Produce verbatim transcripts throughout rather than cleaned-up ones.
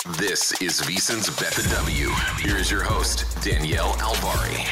This is VSiN's Bet the W. Here is your host, Danielle Alvari.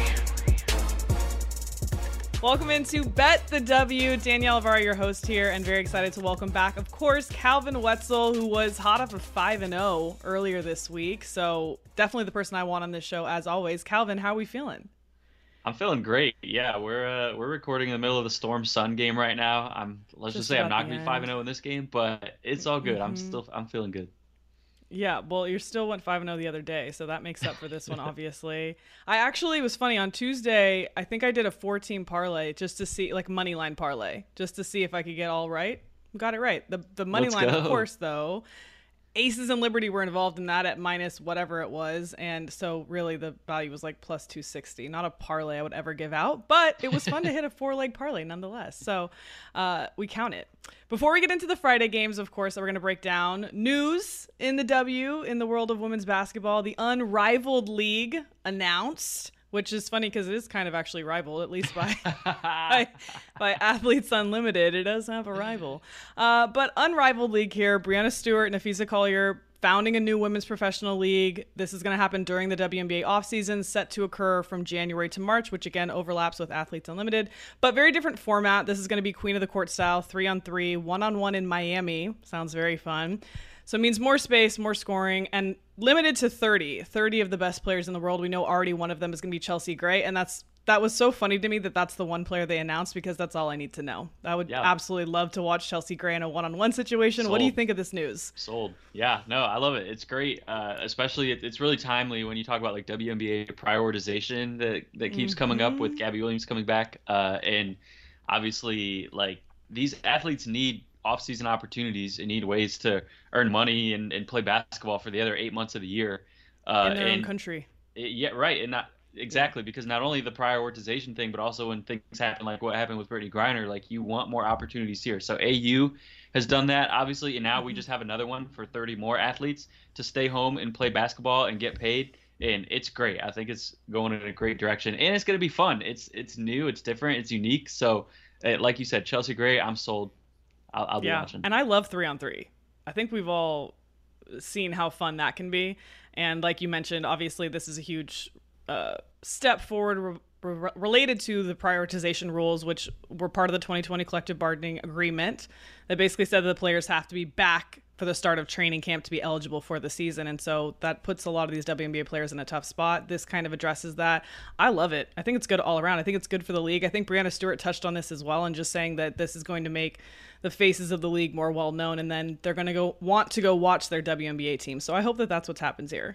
Welcome into Bet the W. Danielle Alvari, your host here, and very excited to welcome back, of course, Calvin Wetzel, who was hot off of five and oh earlier this week. So definitely the person I want on this show, as always. Calvin, how are we feeling? I'm feeling great. Yeah, we're uh, we're recording in the middle of the Storm Sun game right now. I'm let's just, just say I'm not gonna be five and oh in this game, but it's all good. Mm-hmm. I'm still I'm feeling good. Yeah, well, you still went five and oh the other day, so that makes up for this one, obviously. I actually, it was funny, on Tuesday, I think I did a four-team parlay just to see, like, money line parlay, just to see if I could get all right. Got it right. The the money Let's line, go. of course, though, Aces and Liberty were involved in that at minus whatever it was, and so really the value was like plus two sixty. Not a parlay I would ever give out, but it was fun to hit a four-leg parlay nonetheless, so uh, we count it. Before we get into the Friday games, of course, that we're going to break down news in the W in the world of women's basketball. The Unrivaled League announced, which is funny because it is kind of actually rivaled, at least by by, by Athletes Unlimited. It does have a rival. Uh, but Unrivaled League here, Brianna Stewart and Nafisa Collier founding a new women's professional league. This is going to happen during the W N B A offseason, set to occur from January to March, which again overlaps with Athletes Unlimited. But very different format. This is going to be Queen of the Court style, three on three, one on one in Miami. Sounds very fun. So it means more space, more scoring, and limited to thirty. thirty of the best players in the world. We know already one of them is going to be Chelsea Gray, and that's that was so funny to me that that's the one player they announced, because that's all I need to know. I would yeah. absolutely love to watch Chelsea Gray in a one-on-one situation. Sold. What do you think of this news? Sold. Yeah, no, I love it. It's great. Uh, especially it, it's really timely when you talk about like W N B A prioritization that, that keeps mm-hmm. coming up with Gabby Williams coming back. Uh, and obviously like these athletes need off-season opportunities and need ways to earn money and, and play basketball for the other eight months of the year. Uh, in their and own country. It, yeah, right. And not exactly, because not only the prioritization thing, but also when things happen like what happened with Brittany Griner, like you want more opportunities here. So A U has done that, obviously, and now mm-hmm. we just have another one for thirty more athletes to stay home and play basketball and get paid. And it's great. I think it's going in a great direction, and it's going to be fun. It's it's new, it's different, it's unique. So uh, like you said, Chelsea Gray, I'm sold. I'll, I'll be yeah. watching. And I love three on three. I think we've all seen how fun that can be. And like you mentioned, obviously this is a huge uh, step forward re- re- related to the prioritization rules, which were part of the twenty twenty collective bargaining agreement that basically said that the players have to be back for the start of training camp to be eligible for the season. And so that puts a lot of these W N B A players in a tough spot. This kind of addresses that. I love it. I think it's good all around. I think it's good for the league. I think Brianna Stewart touched on this as well, and just saying that this is going to make the faces of the league more well known, and then they're going to go want to go watch their W N B A team. So I hope that that's what happens here.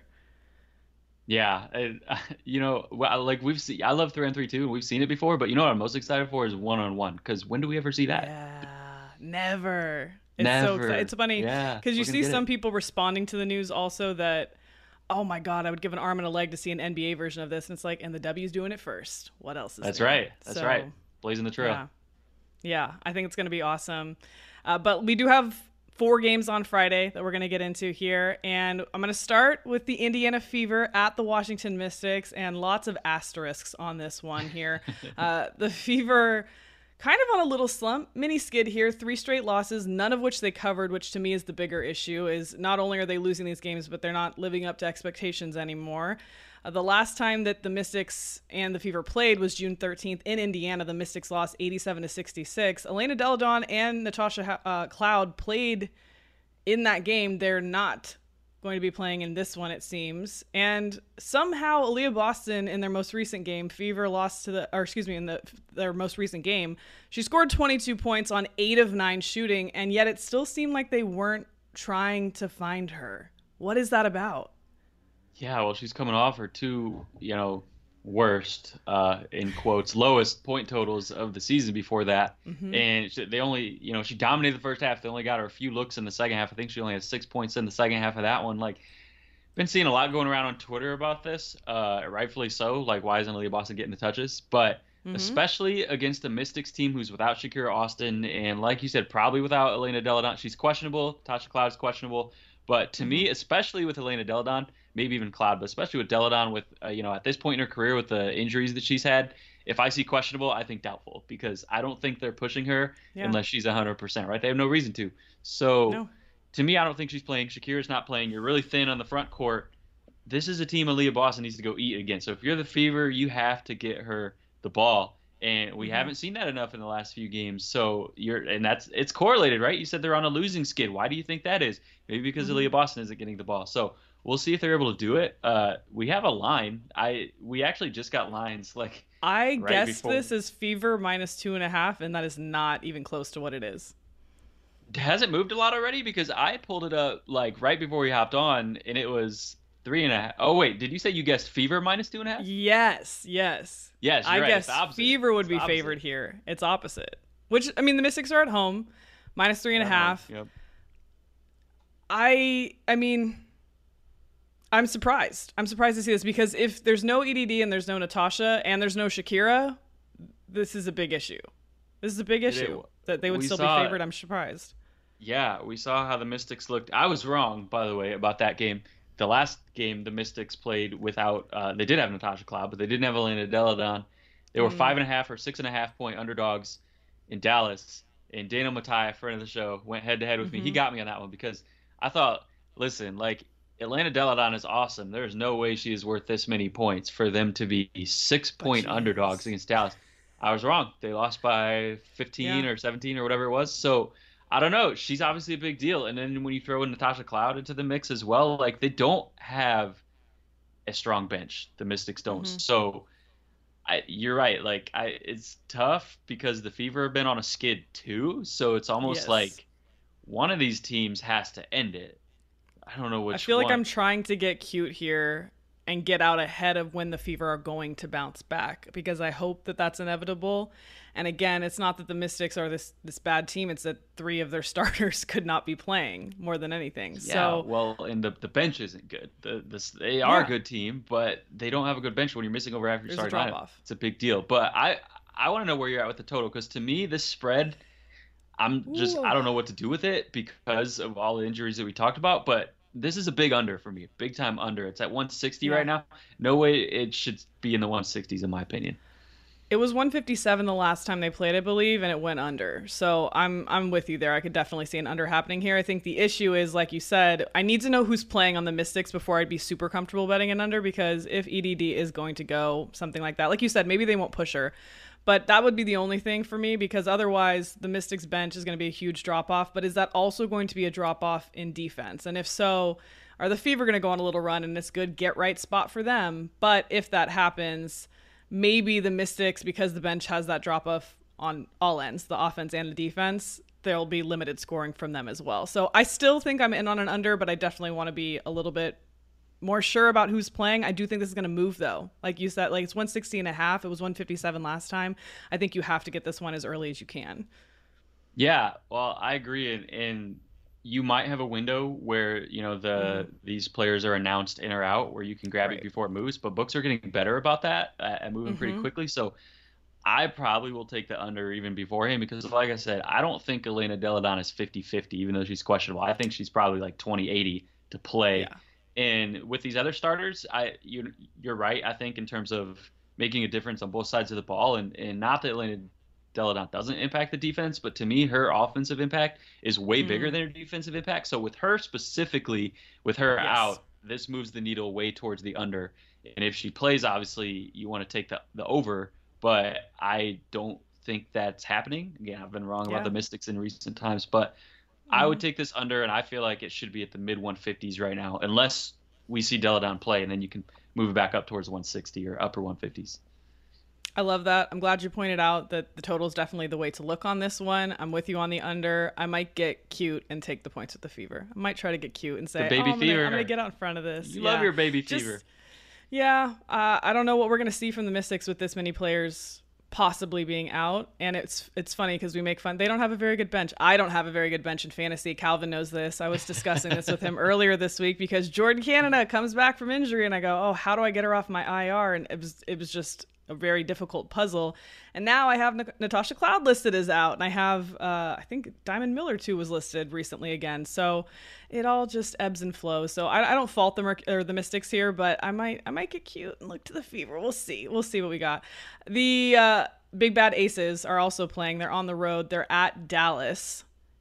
Yeah, and, uh, you know, like we've seen, I love three on three too, and we've seen it before. But you know what I'm most excited for is one on one, because when do we ever see that? Yeah, never. It's never. so exciting. It's funny because yeah, you see some it. people responding to the news also that, oh my God, I would give an arm and a leg to see an N B A version of this. And it's like, and the W's doing it first. What else is That's there? right. That's so, right. Blazing the trail. Yeah. yeah, I think it's going to be awesome. Uh, but we do have four games on Friday that we're going to get into here. And I'm going to start with the Indiana Fever at the Washington Mystics, and lots of asterisks on this one here. uh, the Fever kind of on a little slump, mini skid here, three straight losses, none of which they covered, which to me is the bigger issue, is not only are they losing these games, but they're not living up to expectations anymore. Uh, the last time that the Mystics and the Fever played was June thirteenth in Indiana. The Mystics lost eighty-seven to sixty-six. Elena Deladon and Natasha uh, Cloud played in that game. They're not going to be playing in this one, it seems. And somehow Aaliyah Boston in their most recent game, Fever lost to the, or excuse me, in the their most recent game, she scored twenty-two points on eight of nine shooting, and yet it still seemed like they weren't trying to find her. What is that about? Yeah, well, she's coming off her two, you know, worst, uh, in quotes, lowest point totals of the season before that. Mm-hmm. And she, they only, you know, she dominated the first half. They only got her a few looks in the second half. I think she only had six points in the second half of that one. Like, been seeing a lot going around on Twitter about this, uh, rightfully so. Like, why isn't Aaliyah Boston getting the touches? But mm-hmm. especially against the Mystics team who's without Shakira Austin, and like you said, probably without Elena Deladon. She's questionable. Tasha Cloud's questionable. But to mm-hmm. me, especially with Elena Deladon, maybe even Cloud, but especially with Deladon, with uh, you know, at this point in her career with the injuries that she's had, if I see questionable, I think doubtful, because I don't think they're pushing her yeah. unless she's one hundred percent, right? They have no reason to. So no. to me, I don't think she's playing. Shakira's not playing. You're really thin on the front court. This is a team Aaliyah Boston needs to go eat against. So if you're the Fever, you have to get her the ball. And we mm-hmm. haven't seen that enough in the last few games. So you're, and that's, it's correlated, right? You said they're on a losing skid. Why do you think that is? Maybe because mm-hmm. Aaliyah Boston isn't getting the ball. So we'll see if they're able to do it. Uh, we have a line. I, we actually just got lines like, I right guess before. this is Fever minus two and a half, and that is not even close to what it is. Has it moved a lot already? Because I pulled it up like right before we hopped on, and it was three and a half. Oh wait, did you say you guessed Fever minus two and a half? Yes, yes. Yes, you're I right. guess Fever would it's be opposite. favored here. It's opposite. Which, I mean, the Mystics are at home, minus three and a half. Yep. I, I mean, I'm surprised. I'm surprised to see this because if there's no E D D and there's no Natasha and there's no Shakira, this is a big issue. This is a big issue it, that they would still be favored. I'm surprised. Yeah, we saw how the Mystics looked. I was wrong, by the way, about that game. The last game, the Mystics played without, uh, they did have Natasha Cloud, but they didn't have Elena Deladon. They were mm. five and a half or six and a half point underdogs in Dallas. And Daniel Matai, friend of the show, went head to head with mm-hmm. me. He got me on that one because I thought, listen, like Elena Deladon is awesome. There's no way she is worth this many points for them to be six point underdogs against Dallas. I was wrong. They lost by fifteen yeah. or seventeen or whatever it was. So I don't know. She's obviously a big deal. And then when you throw in Natasha Cloud into the mix as well, like they don't have a strong bench. The Mystics don't. Mm-hmm. So I, you're right. Like I, it's tough because the Fever have been on a skid too. So it's almost yes. like one of these teams has to end it. I don't know which I feel one. like I'm trying to get cute here and get out ahead of when the Fever are going to bounce back because I hope that that's inevitable. And again, it's not that the Mystics are this this bad team. It's that three of their starters could not be playing more than anything. Yeah, so, well, and the, the bench isn't good. The, the They are yeah. a good team, but they don't have a good bench when you're missing over half your There's starting a drop lineup. off. It's a big deal. But I, I want to know where you're at with the total because to me, this spread, I'm just, Ooh. I don't know what to do with it because of all the injuries that we talked about. But this is a big under for me, big time under. It's at one sixty yeah. right now. No way it should be in the one sixties in my opinion. It was one fifty-seven the last time they played, I believe, and it went under. So I'm I'm with you there. I could definitely see an under happening here. I think the issue is, like you said, I need to know who's playing on the Mystics before I'd be super comfortable betting an under because if E D D is going to go something like that, like you said, maybe they won't push her. But that would be the only thing for me because otherwise the Mystics bench is going to be a huge drop-off. But is that also going to be a drop-off in defense? And if so, are the Fever going to go on a little run and it's good get-right spot for them? But if that happens, maybe the Mystics, because the bench has that drop-off on all ends, the offense and the defense, there'll be limited scoring from them as well. So I still think I'm in on an under, but I definitely want to be a little bit more sure about who's playing. I do think this is going to move though. Like you said, like it's one sixty and a half. It was one fifty-seven last time. I think you have to get this one as early as you can. Yeah, well, I agree. And, and you might have a window where, you know, the mm. these players are announced in or out where you can grab right. it before it moves, but books are getting better about that uh, and moving mm-hmm. pretty quickly. So I probably will take the under even beforehand because like I said, I don't think Elena Deladon is fifty-fifty, even though she's questionable. I think she's probably like twenty eighty to play. Yeah. And with these other starters, I you you're right. I think in terms of making a difference on both sides of the ball, and, and not that Elena Deladon doesn't impact the defense, but to me, her offensive impact is way mm. bigger than her defensive impact. So with her specifically, with her yes. out, this moves the needle way towards the under. And if she plays, obviously you want to take the the over, but I don't think that's happening. Again, I've been wrong yeah. about the Mystics in recent times, but I would take this under, and I feel like it should be at the mid one fifties right now, unless we see Deladon play, and then you can move it back up towards one sixty or upper one fifties. I love that. I'm glad you pointed out that the total is definitely the way to look on this one. I'm with you on the under. I might get cute and take the points with the Fever. I might try to get cute and say, the baby oh, I'm fever. Gonna, I'm going to get out in front of this. You yeah. love your baby Just, fever. Yeah. Uh, I don't know what we're going to see from the Mystics with this many players possibly being out, and it's it's funny because we make fun. They don't have a very good bench. I don't have a very good bench in fantasy. Calvin knows this. I was discussing this with him earlier this week because Jordan Canada comes back from injury, and I go, oh, how do I get her off my I R? And it was it was just a very difficult puzzle. And now I have N- Natasha Cloud listed as out, and I have uh, I think Diamond Miller too was listed recently again. So it all just ebbs and flows. So I, I don't fault the Mer- or the Mystics here, but I might I might get cute and look to the Fever. We'll see. We'll see what we got. The uh, Big Bad Aces are also playing. They're on the road. They're at Dallas.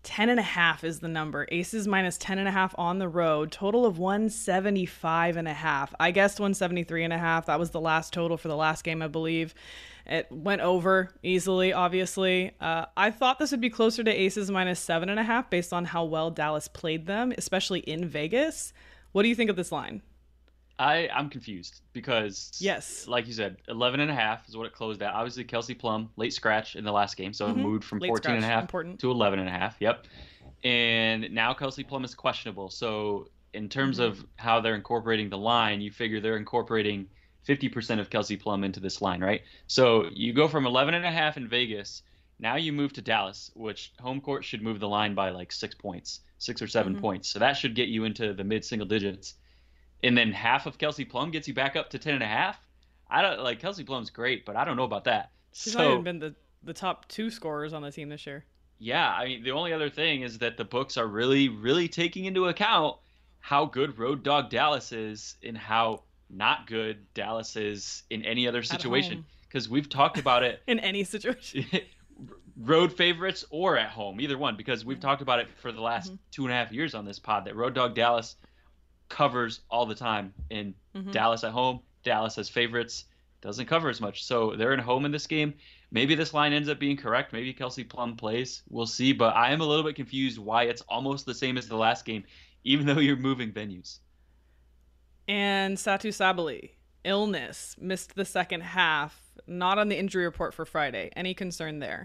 ten and a half is the number. Aces minus ten and a half on the road. Total of one seventy-five and a half. I guessed one seventy-three and a half. That was the last total for the last game, I believe. It went over easily, obviously. Uh, I thought this would be closer to aces minus seven and a half based on how well Dallas played them, especially in Vegas. What do you think of this line? I, I'm confused because, yes, like you said, eleven and a half is what it closed at. Obviously, Kelsey Plum, late scratch in the last game, so mm-hmm. it moved from late fourteen scratch. and a half Important. to eleven and a half. Yep. And now Kelsey Plum is questionable. So in terms mm-hmm. of how they're incorporating the line, you figure they're incorporating fifty percent of Kelsey Plum into this line, right? So you go from eleven and a half in Vegas. Now you move to Dallas, which home court should move the line by like six points, six or seven mm-hmm. points. So that should get you into the mid single digits. And then half of Kelsey Plum gets you back up to ten and a half. I don't like Kelsey Plum's great, but I don't know about that. She's so, not even been the, the top two scorers on the team this year. Yeah, I mean, the only other thing is that the books are really, really taking into account how good Road Dog Dallas is and how not good Dallas is in any other situation. Because we've talked about it. In any situation. Road favorites or at home, either one, because we've talked about it for the last mm-hmm. two and a half years on this pod that Road Dog Dallas covers all the time. In mm-hmm. Dallas at home, Dallas as favorites doesn't cover as much. So they're at home in this game. Maybe this line ends up being correct. Maybe Kelsey Plum plays. We'll see. But I am a little bit confused why it's almost the same as the last game, even though you're moving venues. And Satu Sabali, illness, missed the second half, not on the injury report for Friday. Any concern there?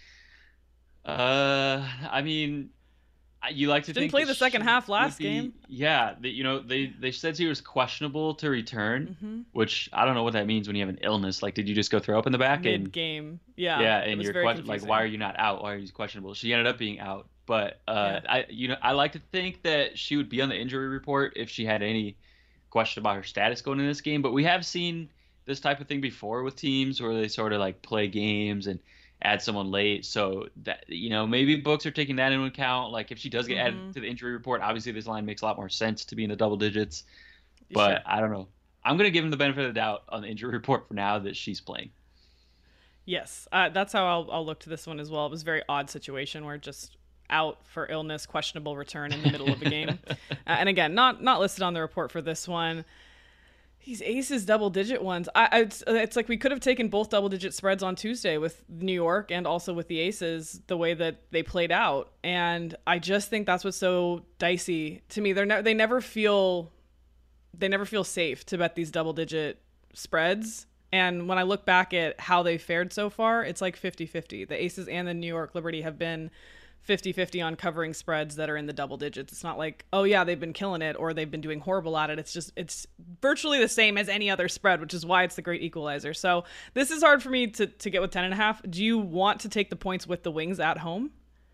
Uh, I mean, you like to Didn't think play the second half last be, game. Yeah, the, you know they they said he was questionable to return, mm-hmm. which I don't know what that means when you have an illness. Like, did you just go throw up in the back? Mid game, yeah. Yeah, and you're question, like, why are you not out? Why are you questionable? She ended up being out, but uh, yeah. I you know I like to think that she would be on the injury report if she had any question about her status going in this game. But we have seen this type of thing before with teams where they sort of like play games and add someone late. So that, you know, maybe books are taking that into account. Like if she does get mm-hmm. added to the injury report, obviously this line makes a lot more sense to be in the double digits. But sure. I don't know. I'm going to give him the benefit of the doubt on the injury report for now that she's playing. Yes, uh, that's how I'll, I'll look to this one as well. It was a very odd situation where just out for illness, questionable return in the middle of a game. Uh, and again, not not listed on the report for this one. These aces double-digit ones. I, I it's, it's like we could have taken both double-digit spreads on Tuesday with New York and also with the aces, the way that they played out. And I just think that's what's so dicey to me. They're ne- they never feel they never feel safe to bet these double-digit spreads. And when I look back at how they fared so far, it's like fifty-fifty. The aces and the New York Liberty have been fifty-fifty on covering spreads that are in the double digits. It's not like, oh yeah, they've been killing it or they've been doing horrible at it. It's just, it's virtually the same as any other spread, which is why it's the great equalizer. So this is hard for me to, to get with ten and a half. Do you want to take the points with the Wings at home?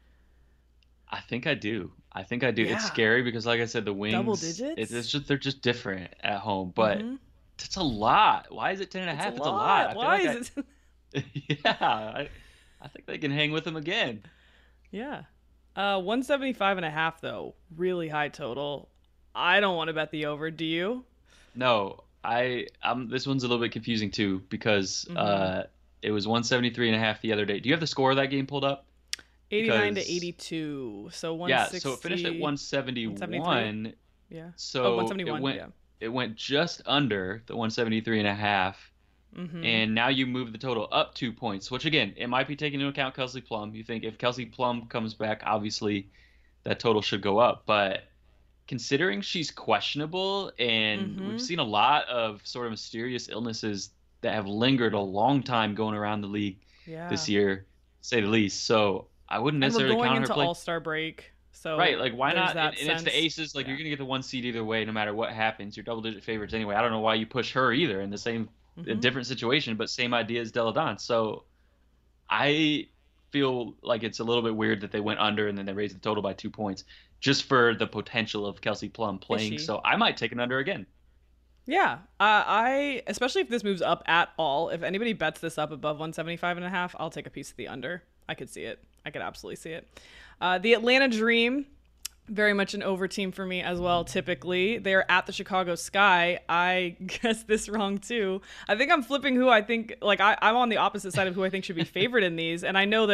I think I do. I think I do. Yeah. It's scary because like I said, the Wings, double digits? It's, it's just, they're just different at home, but mm-hmm. it's a lot. Why is it ten and a half? It's a it's lot. a lot. Why like is I, it? yeah. I, I think they can hang with them again. Yeah. Uh, one seventy-five and a half though, really high total. I don't want to bet the over. Do you? No, I. Um, this one's a little bit confusing too because mm-hmm. uh, it was one seventy-three and a half the other day. Do you have the score of that game pulled up? eighty-nine to eighty-two. So one sixty. Yeah, so it finished at one seventy-one. Yeah. So oh, one seventy-one. It went, yeah. It went just under the one seventy-three and a half. Mm-hmm. And now you move the total up two points, which again, it might be taking into account Kelsey Plum. You think if Kelsey Plum comes back, obviously that total should go up. But considering she's questionable and mm-hmm. we've seen a lot of sort of mysterious illnesses that have lingered a long time going around the league yeah. this year, to say the least. So I wouldn't necessarily and we're going count into her play. All-Star break. So right, like why not? That and, and it's the aces. Like yeah. you're gonna get the one seed either way, no matter what happens. You're double-digit favorites anyway. I don't know why you push her either in the same. Mm-hmm. A different situation, but same idea as Delle Donne. So I feel like it's a little bit weird that they went under and then they raised the total by two points just for the potential of Kelsey Plum playing. So I might take an under again. Yeah. Uh, I, especially if this moves up at all, if anybody bets this up above one seventy-five and a half, I'll take a piece of the under. I could see it. I could absolutely see it. Uh, the Atlanta Dream, very much an over team for me as well. Typically they're at the Chicago Sky. I guessed this wrong too. I think I'm flipping who I think, like I, I'm on the opposite side of who I think should be favored in these. And I know that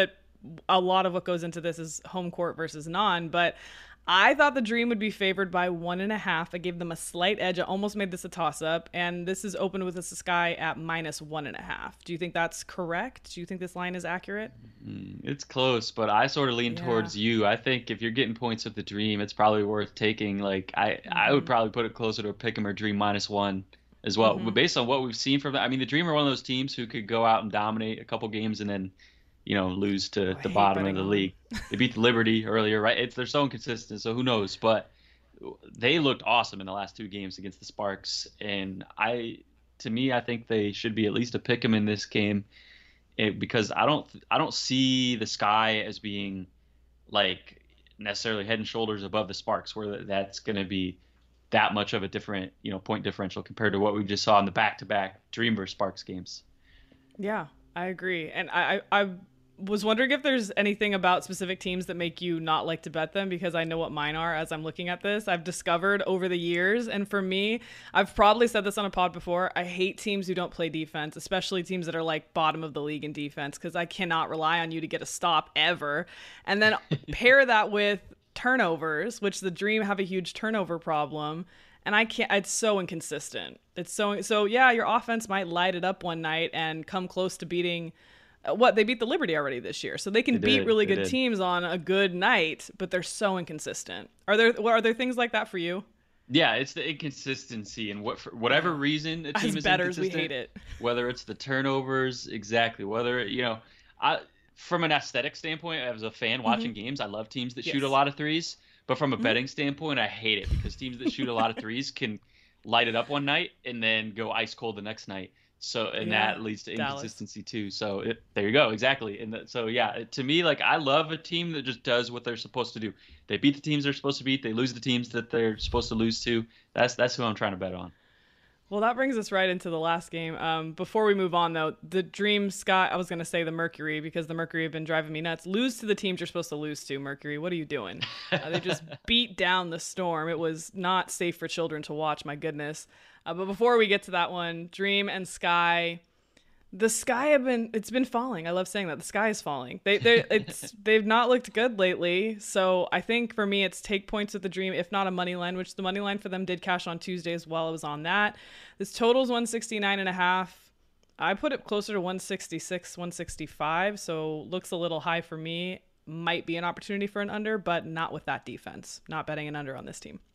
a lot of what goes into this is home court versus non, but I thought the Dream would be favored by one and a half. I gave them a slight edge. I almost made this a toss-up, and this is opened with the Sky at minus one and a half. Do you think that's correct? Do you think this line is accurate? Mm, it's close, but I sort of lean Yeah. towards you. I think if you're getting points with the Dream, it's probably worth taking. Like I, mm-hmm. I would probably put it closer to a pick 'em or Dream minus one as well. Mm-hmm. But based on what we've seen from them, I mean, the Dream are one of those teams who could go out and dominate a couple games and then, you know, lose to oh, the bottom of the on. league. They beat the Liberty earlier, right? It's they're so inconsistent, so who knows? But they looked awesome in the last two games against the Sparks, and I, to me, I think they should be at least a pick 'em in this game, it, because I don't, I don't see the Sky as being like necessarily head and shoulders above the Sparks, where that's going to be that much of a different, you know, point differential compared to what we just saw in the back-to-back Dream versus Sparks games. Yeah, I agree, and I, I. I was wondering if there's anything about specific teams that make you not like to bet them, because I know what mine are as I'm looking at this. I've discovered over the years, and for me, I've probably said this on a pod before, I hate teams who don't play defense, especially teams that are like bottom of the league in defense, because I cannot rely on you to get a stop ever. And then pair that with turnovers, which the Dream have a huge turnover problem. And I can't, it's so inconsistent. It's so, so yeah, your offense might light it up one night and come close to beating what they beat the Liberty already this year, so they can they beat did, really they good did. teams on a good night, but they're so inconsistent. Are there are there things like that for you? Yeah, it's the inconsistency, and what for whatever reason a team As is bettors, we inconsistent. hate it. Whether it's the turnovers, exactly. Whether you know, I from an aesthetic standpoint, as a fan watching mm-hmm. games, I love teams that yes. shoot a lot of threes. But from a mm-hmm. betting standpoint, I hate it because teams that shoot a lot of threes can light it up one night and then go ice cold the next night. So and yeah, that leads to Dallas. inconsistency too. So it, there you go, exactly. And the, so yeah, to me, like I love a team that just does what they're supposed to do. They beat the teams they're supposed to beat. They lose the teams that they're supposed to lose to. That's that's who I'm trying to bet on. Well, that brings us right into the last game. Um, before we move on, though, the Dream Sky, I was going to say the Mercury, because the Mercury have been driving me nuts. Lose to the teams you're supposed to lose to, Mercury. What are you doing? Uh, they just beat down the Storm. It was not safe for children to watch, my goodness. Uh, but before we get to that one, Dream and Sky, the Sky have been, it's been falling. I love saying that. The Sky is falling. They, they, it's, they've not looked good lately. So I think for me, it's take points with the Dream, if not a money line, which the money line for them did cash on Tuesday as well. I was on that. This total's one sixty-nine and a half. I put it closer to one sixty-six, one sixty-five. So looks a little high for me. Might be an opportunity for an under, but not with that defense. Not betting an under on this team.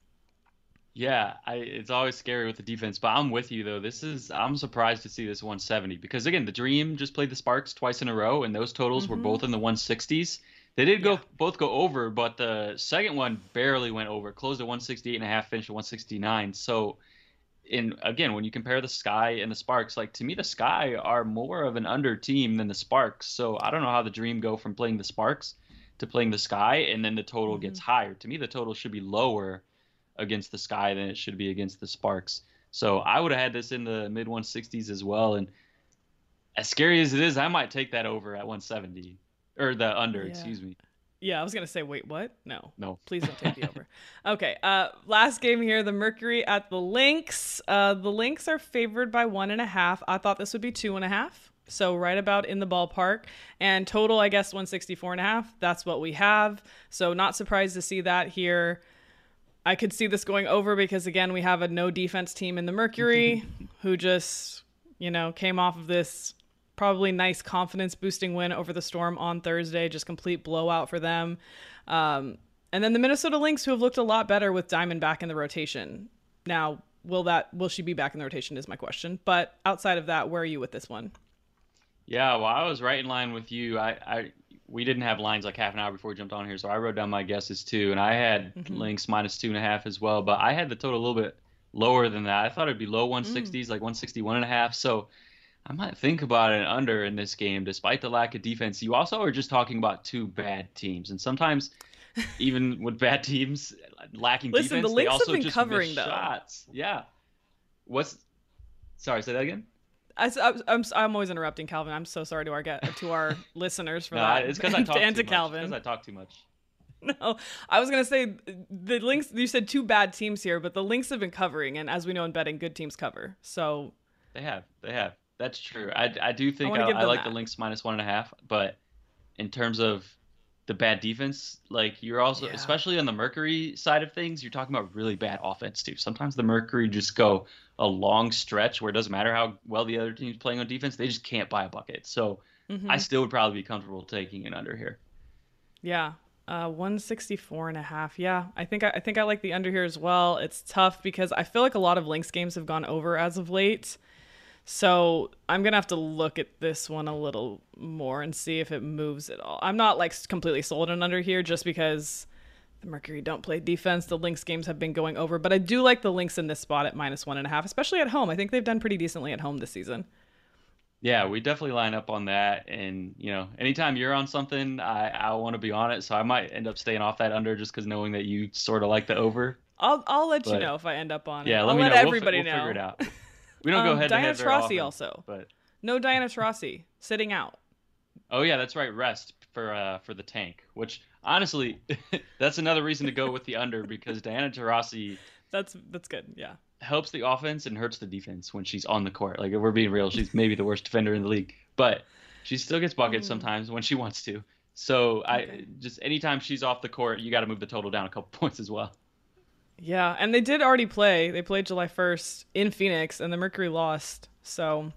Yeah, I, it's always scary with the defense, but I'm with you though. This is I'm surprised to see this one seventy because again, the Dream just played the Sparks twice in a row, and those totals mm-hmm. were both in the one sixties. They did go yeah. both go over, but the second one barely went over. It closed at one sixty-eight and a half, finished at one sixty-nine. So, in again, when you compare the Sky and the Sparks, like to me, the Sky are more of an under team than the Sparks. So I don't know how the Dream go from playing the Sparks to playing the Sky, and then the total mm-hmm. gets higher. To me, the total should be lower against the Sky than it should be against the Sparks. So I would have had this in the mid one sixties as well. And as scary as it is, I might take that over at one seventy or the under, yeah. excuse me. Yeah, I was going to say, wait, what? No. No. Please don't take the over. Okay. Uh, last game here, the Mercury at the Lynx. Uh, the Lynx are favored by one and a half. I thought this would be two and a half. So right about in the ballpark. And total, I guess, one sixty-four and a half. That's what we have. So not surprised to see that here. I could see this going over because, again, we have a no defense team in the Mercury who just, you know, came off of this probably nice confidence boosting win over the Storm on Thursday, just complete blowout for them. Um, and then the Minnesota Lynx, who have looked a lot better with Diamond back in the rotation. Now, will that will she be back in the rotation is my question. But outside of that, where are you with this one? Yeah, well, I was right in line with you. I, I we didn't have lines like half an hour before we jumped on here, so I wrote down my guesses too, and I had mm-hmm. Lynx minus two and a half as well, but I had the total a little bit lower than that. I thought it'd be low one sixties, mm. like one sixty-one and a half. So I might think about an under in this game, despite the lack of defense. You also are just talking about two bad teams, and sometimes even with bad teams lacking Listen, defense, the Lynx they also have been just covering miss though. shots. Yeah. What's sorry? Say that again. I, I'm, I'm I'm always interrupting Calvin. I'm so sorry to our get to our listeners for no, that. It's because I talk and too to much. Calvin. Because I talk too much. No, I was gonna say the Lynx. You said two bad teams here, but the Lynx have been covering, and as we know in betting, good teams cover. So they have, they have. That's true. I, I do think I, I, I like that. the Lynx minus one and a half, but in terms of the bad defense. Like you're also, Yeah. especially on the Mercury side of things, you're talking about really bad offense too. Sometimes the Mercury just go a long stretch where it doesn't matter how well the other team's playing on defense, they just can't buy a bucket. So Mm-hmm. I still would probably be comfortable taking an under here. Yeah. Uh, one sixty-four and a half. Yeah. I think, I, I think I like the under here as well. It's tough because I feel like a lot of Lynx games have gone over as of late. So I'm going to have to look at this one a little more and see if it moves at all. I'm not like completely sold on under here just because the Mercury don't play defense. The Lynx games have been going over, but I do like the Lynx in this spot at minus one and a half, especially at home. I think they've done pretty decently at home this season. Yeah, we definitely line up on that. And, you know, anytime you're on something, I, I want to be on it. So I might end up staying off that under just because knowing that you sort of like the over. I'll I'll let But, you know if I end up on it. Yeah, let I'll me let know. We'll fi- everybody we'll know. figure it out. We don't go Um, head Diana to head very Taurasi often, also. But No Diana Taurasi sitting out. oh yeah, that's right. Rest for uh for the tank, which honestly, that's another reason to go with the under because Diana Taurasi That's that's good. Yeah. helps the offense and hurts the defense when she's on the court. Like if we're being real, she's maybe the worst defender in the league, but she still gets buckets Mm. sometimes when she wants to. So I Okay. just anytime she's off the court, you got to move the total down a couple points as well. Yeah, and they did already play. They played July first in Phoenix, and the Mercury lost. So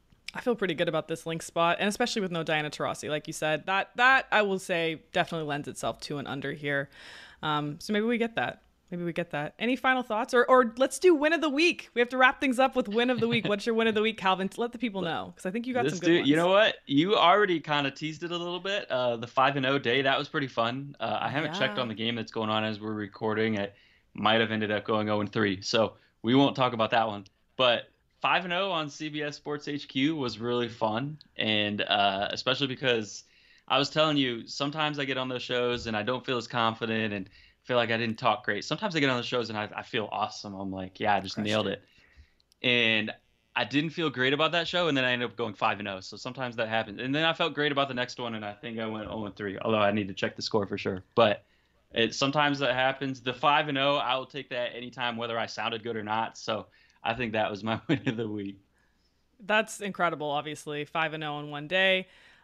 I feel pretty good about this Lynx spot, and especially with no Diana Taurasi, like you said. That that I will say definitely lends itself to an under here. Um, so maybe we get that. Maybe we get that. Any final thoughts? Or or let's do win of the week. We have to wrap things up with win of the week. What's your win of the week, Calvin? Let the people know, because I think you got This some good dude, ones. you know what? You already kind of teased it a little bit. Uh, the five and zero day, that was pretty fun. Uh, I haven't checked Yeah. on the game that's going on as we're recording. It might have ended up going zero and three, so we won't talk about that one. But five and zero on C B S Sports H Q was really fun, and uh, especially because I was telling you, sometimes I get on those shows and I don't feel as confident and feel like I didn't talk great. Sometimes I get on the shows and I, I feel awesome. I'm like, yeah, I just Crushed nailed it. it. And I didn't feel great about that show, and then I ended up going five and zero. So sometimes that happens. And then I felt great about the next one, and I think I went zero and three. Although I need to check the score for sure. But it sometimes that happens. The five and zero, I will take that anytime, whether I sounded good or not. So I think that was my win of the week. That's incredible, obviously. five and oh in one day.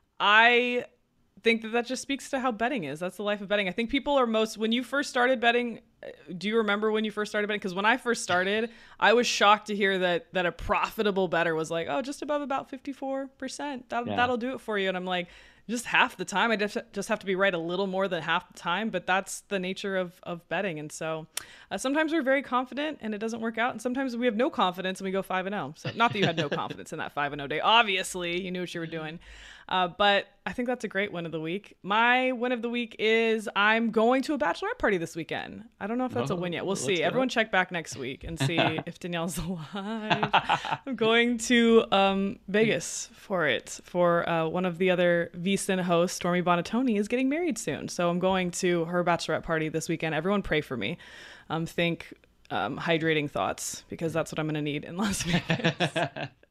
I think that that just speaks to how betting is. That's the life of betting. I think people are most, when you first started betting, uh, do you remember when you first started betting? Because when I first started, I was shocked to hear that that a profitable bettor was like, oh, just above about fifty-four percent. That, Yeah. That'll do it for you. And I'm like, just half the time. I just, just have to be right a little more than half the time, but that's the nature of, of betting. And so uh, sometimes we're very confident and it doesn't work out. And sometimes we have no confidence and we go five and oh. So not that you had no confidence in that five and oh day. Obviously, you knew what you were doing. Uh, but I think that's a great win of the week. My win of the week is I'm going to a bachelorette party this weekend. I don't know if that's a win yet. We'll Oh, see. let's go. Everyone check back next week and see if Danielle's alive. I'm going to um, Vegas for it. For uh, one of the other V S I N hosts, Stormy Bonatoni, is getting married soon. So I'm going to her bachelorette party this weekend. Everyone pray for me. Um, think um, hydrating thoughts, because that's what I'm going to need in Las Vegas.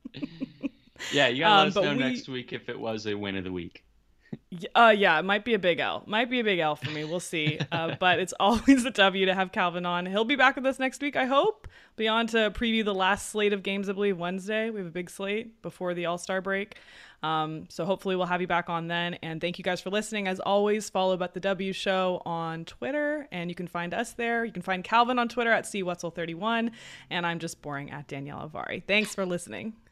Yeah, you gotta let Um, us but know we- next week if it was a win of the week. Y- Uh, yeah, it might be a big L. Might be a big L for me. We'll see. Uh, but it's always a W to have Calvin on. He'll be back with us next week, I hope. Be on to preview the last slate of games, I believe, Wednesday. We have a big slate before the All-Star break. Um, so hopefully we'll have you back on then. And thank you guys for listening. As always, follow Bet the W Show on Twitter, and you can find us there. You can find Calvin on Twitter at C Wetzel thirty-one, and I'm just boring at Danielle Avari. Thanks for listening.